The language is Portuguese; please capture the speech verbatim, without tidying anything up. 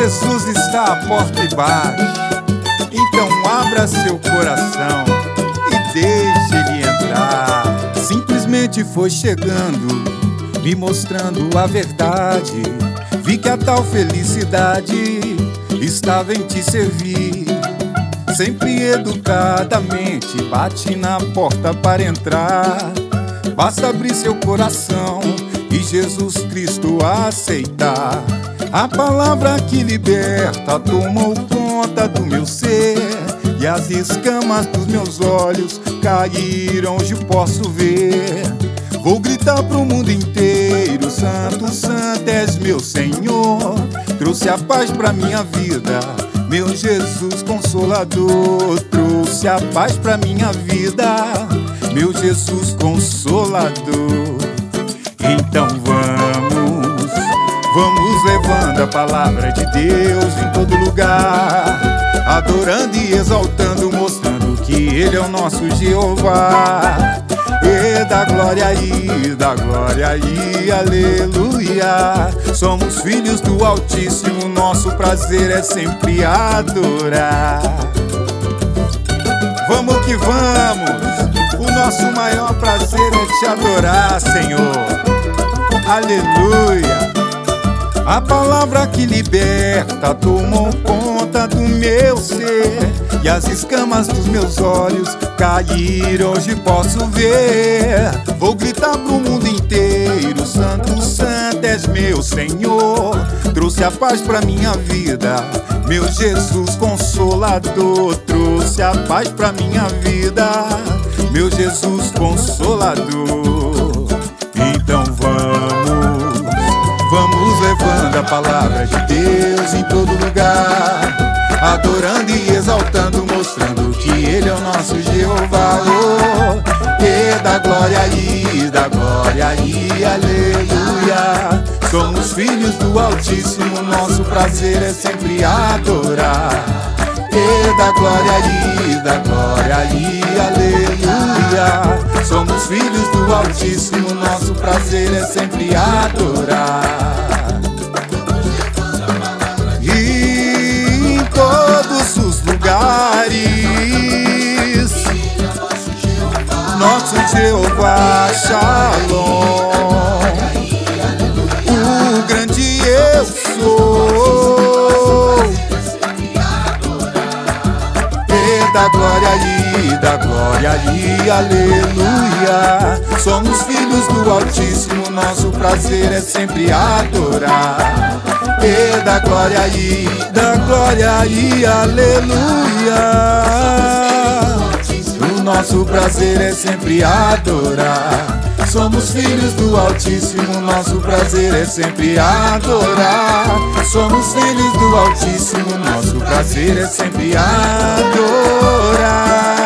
Jesus está à porta e bate. Então abra seu coração e deixe ele entrar. Simplesmente foi chegando, me mostrando a verdade. Vi que a tal felicidade estava em te servir. Sempre educadamente bate na porta para entrar. Basta abrir seu coração e Jesus Cristo aceitar. A palavra que liberta tomou conta do meu ser, e as escamas dos meus olhos caíram, hoje posso ver. Vou gritar pro mundo inteiro: Santo, Santo és meu Senhor. Trouxe a paz pra minha vida, meu Jesus Consolador. Trouxe a paz pra minha vida, meu Jesus Consolador. Então vamos, vamos levando a palavra de Deus em todo lugar, adorando e exaltando, mostrando que Ele é o nosso Jeová. E dá glória aí, dá glória aí, aleluia. Somos filhos do Altíssimo, nosso prazer é sempre adorar. Vamos que vamos, o nosso maior prazer é te adorar, Senhor. Aleluia. A palavra que liberta tomou conta do meu ser, e as escamas dos meus olhos caíram, hoje posso ver. Vou gritar pro mundo inteiro: Santo, Santo és meu Senhor. Trouxe a paz pra minha vida, meu Jesus Consolador. Trouxe a paz pra minha vida, meu Jesus Consolador. Então vamos, vamos levando a palavra de Deus em todo lugar, adorando e exaltando, mostrando que Ele é o nosso Jeová. Oh, e dá glória aí, dá glória aí, aleluia. Somos filhos do Altíssimo, nosso prazer é sempre adorar. E dá glória aí, dá glória aí, aleluia. Somos filhos do Altíssimo, nosso prazer é sempre adorar. E em todos os lugares, nosso Jeová Shalom, o grande eu sou. E dá glória aí, dá glória aí, aleluia. Somos filhos do Altíssimo, nosso prazer é sempre adorar. E dá glória aí, dá glória aí, aleluia. O nosso prazer é sempre adorar. Somos filhos do Altíssimo, nosso prazer é sempre adorar. Somos filhos do Altíssimo, nosso prazer é sempre adorar.